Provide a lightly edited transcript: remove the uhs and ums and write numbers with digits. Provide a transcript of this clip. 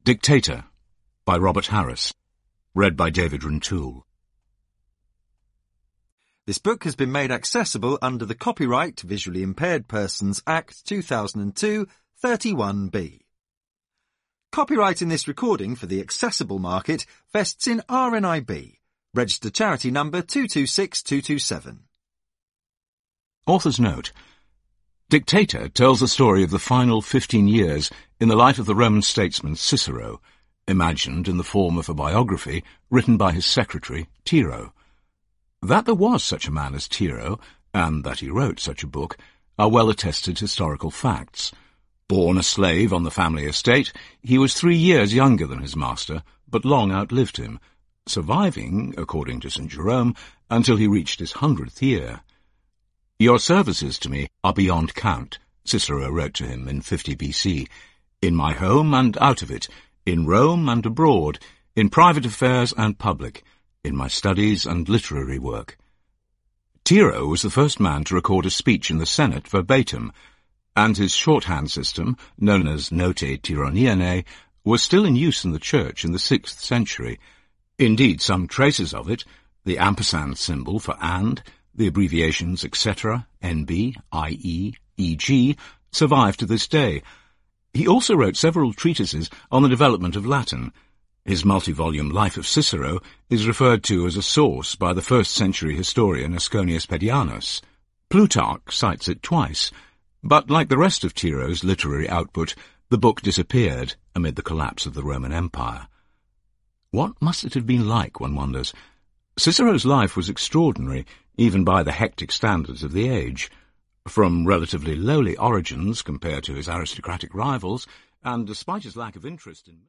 Dictator by Robert Harris. Read by David Rintoul. This book has been made accessible under the Copyright Visually Impaired Persons Act 2002, 31B. Copyright in this recording for the accessible market vests in RNIB, registered charity number 226227. Author's note. Dictator tells the story of the final 15 years in the life of the Roman statesman Cicero, imagined in the form of a biography written by his secretary, Tiro. That there was such a man as Tiro, and that he wrote such a book, are well-attested historical facts. Born a slave on the family estate, he was 3 years younger than his master, but long outlived him, surviving, according to St. Jerome, until he reached his 100th year. "Your services to me are beyond count," Cicero wrote to him in 50 BC, "in my home and out of it, in Rome and abroad, in private affairs and public, in my studies and literary work." Tiro was the first man to record a speech in the Senate verbatim, and his shorthand system, known as Notae Tironianae, was still in use in the Church in the 6th century. Indeed, some traces of it, the ampersand symbol for and, the abbreviations etc., NB, IE, EG, survive to this day. He also wrote several treatises on the development of Latin. His multi-volume Life of Cicero is referred to as a source by the 1st century historian Asconius Pedianus. Plutarch cites it twice, but like the rest of Tiro's literary output, the book disappeared amid the collapse of the Roman Empire. What must it have been like, one wonders? Cicero's life was extraordinary, even by the hectic standards of the age. From relatively lowly origins compared to his aristocratic rivals, and despite his lack of interest in